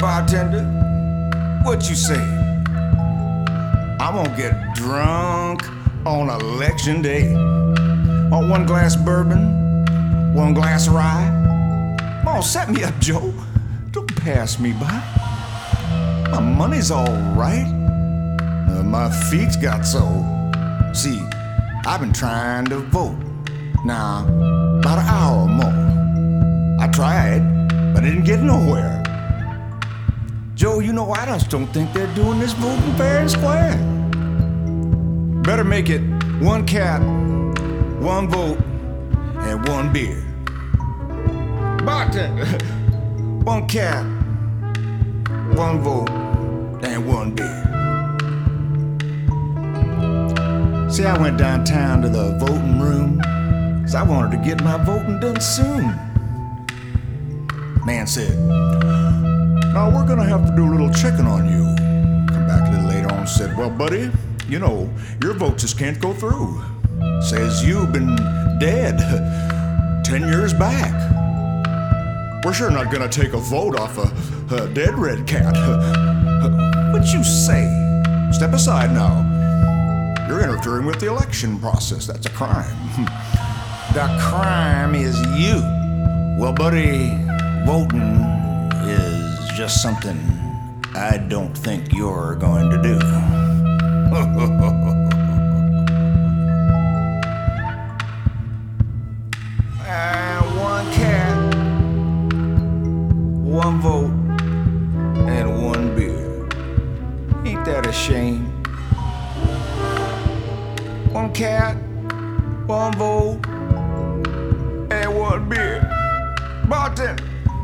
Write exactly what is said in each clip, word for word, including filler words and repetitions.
bartender, what you say? I'm gonna get drunk on election day. On one glass bourbon, one glass rye. Come on, set me up, Joe. Don't pass me by. My money's all right. Uh, my feet's got so. See, I've been trying to vote now about an hour or more. I tried, but I didn't get nowhere. Joe, you know, I just don't think they're doing this voting fair and square. Better make it one cat, one vote, and one beer. Bartender, one cat, one vote, and one beer. See, I went downtown to the voting room, cause I wanted to get my voting done soon. Man said, now we're gonna have to do a little checking on you. Come back a little later on and said, well, buddy, you know, your vote just can't go through. Says you've been dead ten years back. We're sure not gonna take a vote off a, a dead red cat. What you say? Step aside now. You're interfering with the election process. That's a crime. The crime is you. Well, buddy, voting is just something I don't think you're going to do. And one cat, one vote, and one beer. Ain't that a shame? One cat, one vote, and one beer. Bartender,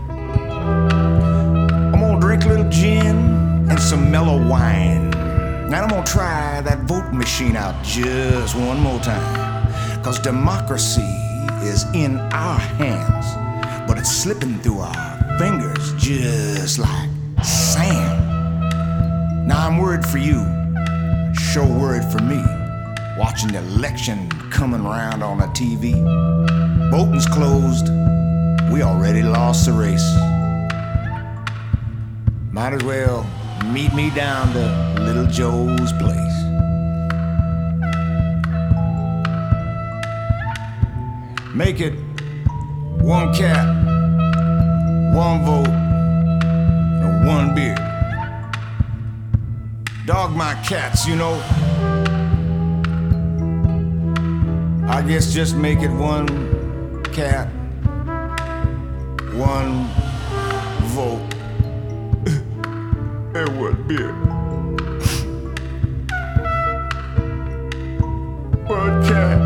I'm gonna drink a little gin and some mellow wine. Now I'm gonna try that voting machine out just one more time. Cause democracy is in our hands, but it's slipping through our fingers just like sand. Now I'm worried for you, sure worried for me. Watching the election coming around on the T V. Voting's closed, we already lost the race. Might as well meet me down to Little Joe's place. Make it one cat, one vote, and one beer. Dog my cats, you know. I guess just make it one cat, one vote, and one beer. One cat.